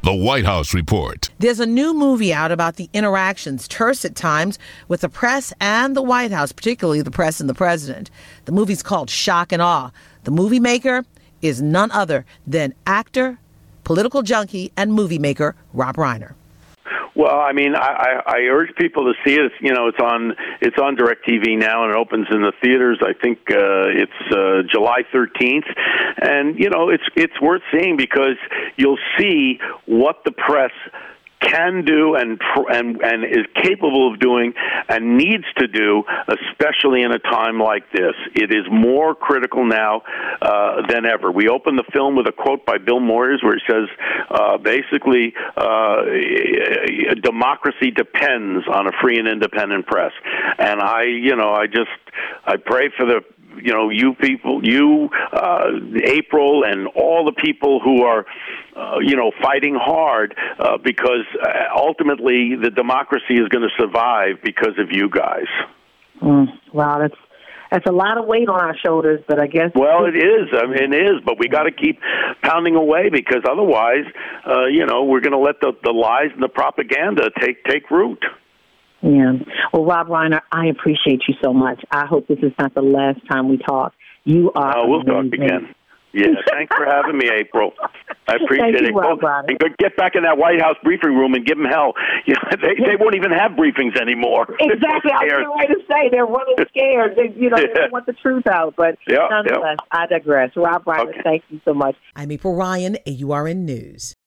The White House Report. There's a new movie out about the interactions, terse at times, with the press and the White House, particularly the press and the president. The movie's called Shock and Awe. The movie maker is none other than actor, political junkie, and movie maker Rob Reiner. Well, I mean, I urge people to see it. It's on DirecTV now, and it opens in the theaters. I think it's July 13th, and it's worth seeing because you'll see what the press can do and is capable of doing and needs to do, especially in a time like this. It is more critical now than ever. We open the film with a quote by Bill Moyers where he says, basically, democracy depends on a free and independent press. And I pray for the you people, April, and all the people who are, fighting hard because ultimately the democracy is going to survive because of you guys. Wow, that's a lot of weight on our shoulders, but I guess... Well, it is. I mean, it is, but we got to keep pounding away because otherwise, we're going to let the lies and the propaganda take root. Yeah. Well, Rob Reiner, I appreciate you so much. I hope this is not the last time we talk. You are we'll talk again. Yeah, thanks for having me, April. I appreciate it. Rob Reiner. And get back in that White House briefing room and give them hell. They won't even have briefings anymore. Exactly. I was getting ready to say they're running scared. They don't want the truth out. But nonetheless, I digress. Rob Reiner, Thank you so much. I'm April Ryan, AURN News.